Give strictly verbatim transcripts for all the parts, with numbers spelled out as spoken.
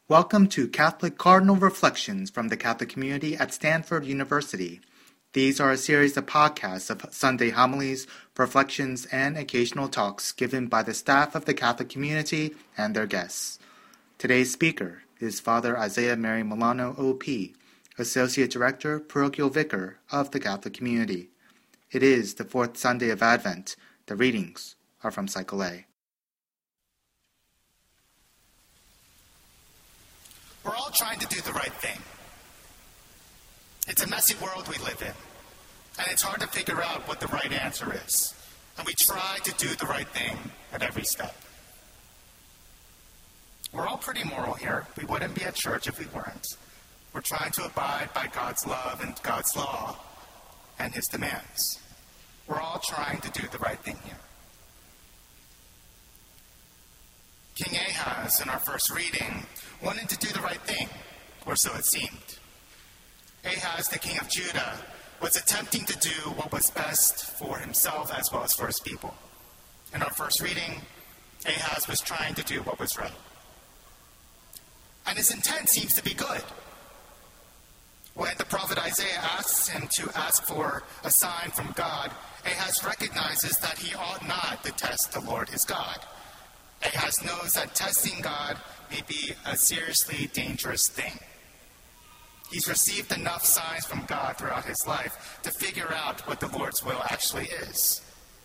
Welcome to Catholic Cardinal Reflections from the Catholic Community at Stanford University. These are a series of podcasts of Sunday homilies, reflections, and occasional talks given by the staff of the Catholic Community and their guests. Today's speaker is Father Isaiah Mary Milano, O P, Associate Director, Parochial Vicar of the Catholic Community. It is the fourth Sunday of Advent. The readings are from Cycle A. We're all trying to do the right thing. It's a messy world we live in, and it's hard to figure out what the right answer is. And we try to do the right thing at every step. We're all pretty moral here. We wouldn't be at church if we weren't. We're trying to abide by God's love and God's law and His demands. We're all trying to do the right thing here. King Ahaz, in our first reading, wanted to do the right thing, or so it seemed. Ahaz, the king of Judah, was attempting to do what was best for himself as well as for his people. In our first reading, Ahaz was trying to do what was right. And his intent seems to be good. When the prophet Isaiah asks him to ask for a sign from God, Ahaz recognizes that he ought not to test the Lord his God. Ahaz knows that testing God may be a seriously dangerous thing. He's received enough signs from God throughout his life to figure out what the Lord's will actually is.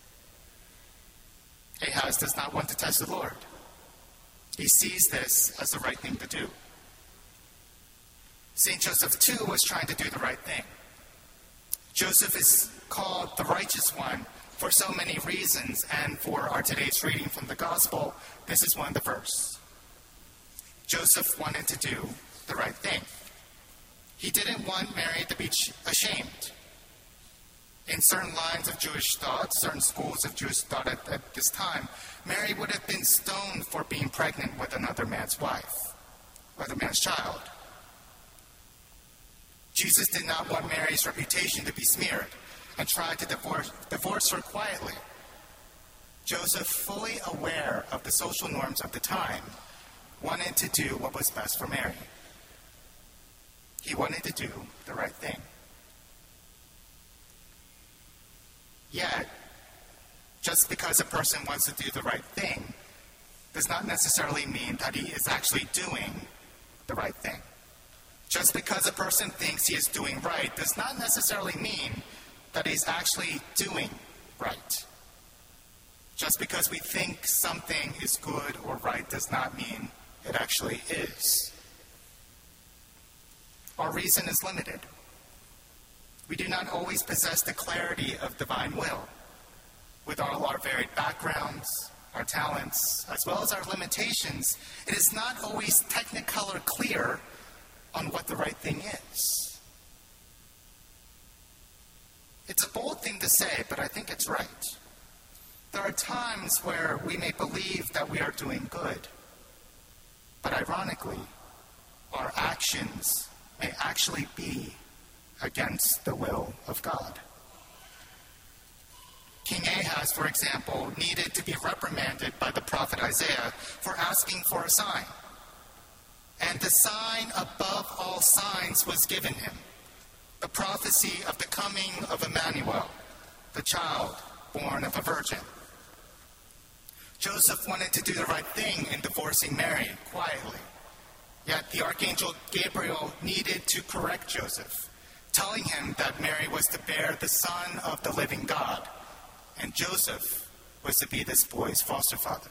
Ahaz does not want to test the Lord. He sees this as the right thing to do. Saint Joseph, too, was trying to do the right thing. Joseph is called the righteous one for so many reasons, and for our today's reading from the Gospel, this is one of the first. Joseph wanted to do the right thing. He didn't want Mary to be ashamed. In certain lines of Jewish thought, certain schools of Jewish thought at, at this time, Mary would have been stoned for being pregnant with another man's wife, another man's child. Jesus did not want Mary's reputation to be smeared and tried to divorce, divorce her quietly. Joseph, fully aware of the social norms of the time, wanted to do what was best for Mary. He wanted to do the right thing. Yet, just because a person wants to do the right thing does not necessarily mean that he is actually doing the right thing. Just because a person thinks he is doing right does not necessarily mean that he's actually doing right. Just because we think something is good or right does not mean it actually is. Our reason is limited. We do not always possess the clarity of divine will. With all our varied backgrounds, our talents, as well as our limitations, it is not always technicolor clear on what the right thing is. It's a bold thing to say, but I think it's right. There are times where we may believe that we are doing good, but ironically, our actions may actually be against the will of God. King Ahaz, for example, needed to be reprimanded by the prophet Isaiah for asking for a sign. And the sign above all signs was given him, the prophecy of the coming of Emmanuel, the child born of a virgin. Joseph wanted to do the right thing in divorcing Mary quietly. Yet the archangel Gabriel needed to correct Joseph, telling him that Mary was to bear the Son of the living God, and Joseph was to be this boy's foster father.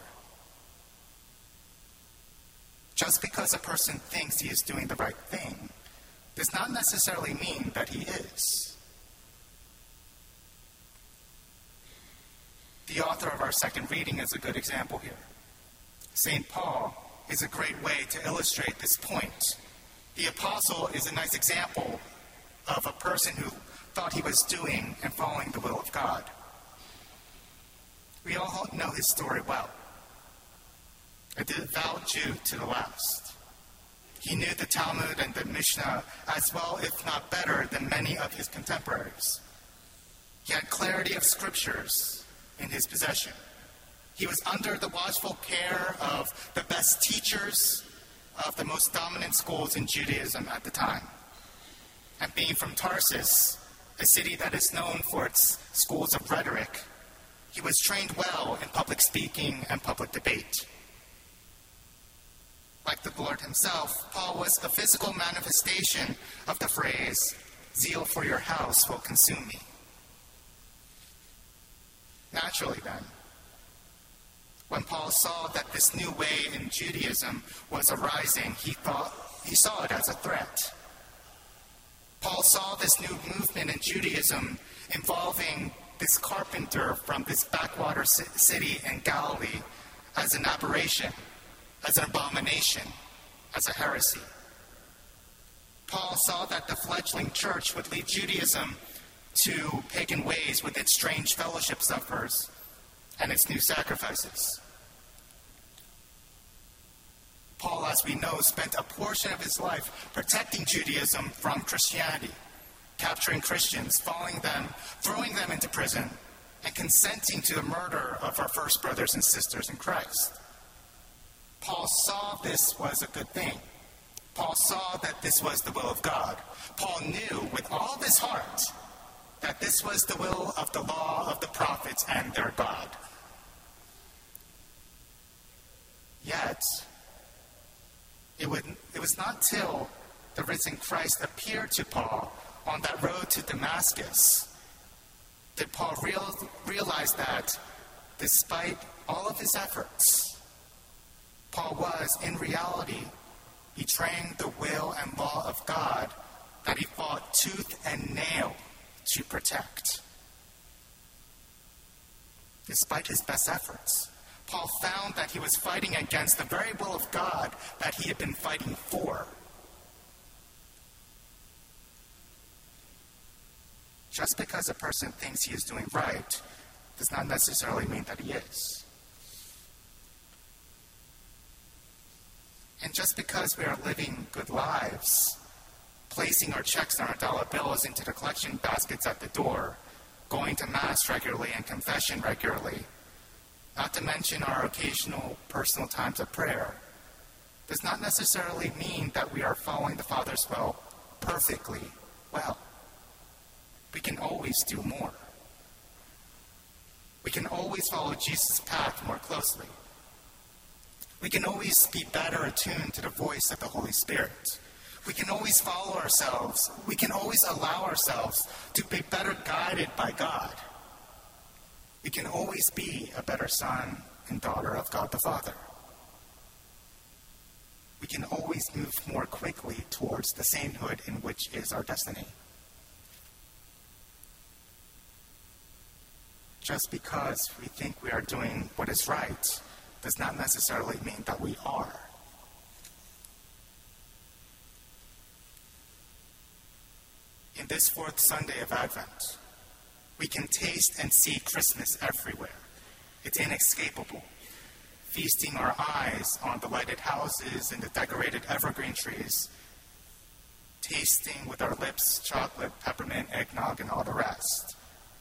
Just because a person thinks he is doing the right thing does not necessarily mean that he is. The author of our second reading is a good example here. Saint Paul is a great way to illustrate this point. The apostle is a nice example of a person who thought he was doing and following the will of God. We all know his story well. A devout Jew to the last. He knew the Talmud and the Mishnah as well, if not better, than many of his contemporaries. He had clarity of scriptures in his possession. He was under the watchful care of the best teachers of the most dominant schools in Judaism at the time. And being from Tarsus, a city that is known for its schools of rhetoric, he was trained well in public speaking and public debate. Like the Lord himself, Paul was a physical manifestation of the phrase, "Zeal for your house will consume me." Naturally then, when Paul saw that this new way in Judaism was arising, he thought he saw it as a threat. Paul saw this new movement in Judaism involving this carpenter from this backwater city in Galilee as an aberration, as an abomination, as a heresy. Paul saw that the fledgling church would lead Judaism to pagan ways with its strange fellowship suppers and its new sacrifices. Paul, as we know, spent a portion of his life protecting Judaism from Christianity, capturing Christians, following them, throwing them into prison, and consenting to the murder of our first brothers and sisters in Christ. Paul saw this was a good thing. Paul saw that this was the will of God. Paul knew with all of his heart that this was the will of the law of the prophets and their God. Yet, it, would, it was not till the risen Christ appeared to Paul on that road to Damascus did Paul real, realize that despite all of his efforts, Paul was, in reality, betraying the will and law of God that he fought tooth and nail to protect. Despite his best efforts, Paul found that he was fighting against the very will of God that he had been fighting for. Just because a person thinks he is doing right does not necessarily mean that he is. And just because we are living good lives, placing our checks and our dollar bills into the collection baskets at the door, going to Mass regularly and confession regularly, not to mention our occasional personal times of prayer, does not necessarily mean that we are following the Father's will perfectly well. We can always do more. We can always follow Jesus' path more closely. We can always be better attuned to the voice of the Holy Spirit. We can always follow ourselves. We can always allow ourselves to be better guided by God. We can always be a better son and daughter of God the Father. We can always move more quickly towards the sainthood in which is our destiny. Just because we think we are doing what is right does not necessarily mean that we are. In this fourth Sunday of Advent, we can taste and see Christmas everywhere. It's inescapable. Feasting our eyes on the lighted houses and the decorated evergreen trees. Tasting with our lips chocolate, peppermint, eggnog, and all the rest.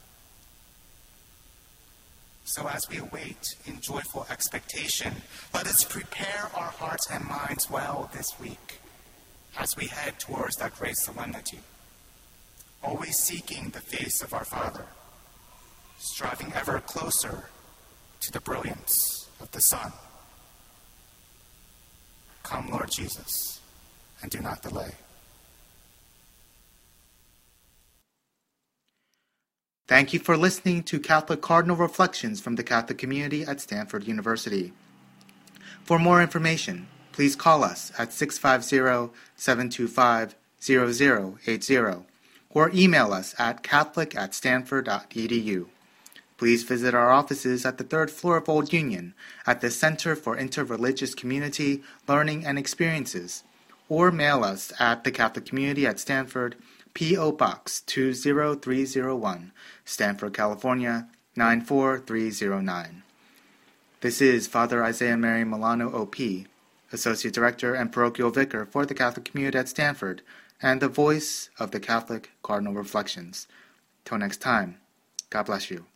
So as we await in joyful expectation, let us prepare our hearts and minds well this week as we head towards that great solemnity, always seeking the face of our Father, striving ever closer to the brilliance of the sun. Come, Lord Jesus, and do not delay. Thank you for listening to Catholic Cardinal Reflections from the Catholic Community at Stanford University. For more information, please call us at six five zero, seven two five, zero zero eight zero or email us at catholic at stanford dot e d u. Please visit our offices at the third floor of Old Union at the Center for Interreligious Community, Learning, and Experiences, or mail us at the Catholic Community at Stanford, P O. Box two zero three zero one, Stanford, California, nine four three zero nine. This is Father Isaiah Mary Milano, O P, Associate Director and Parochial Vicar for the Catholic Community at Stanford, and the voice of the Catholic Cardinal Reflections. Till next time, God bless you.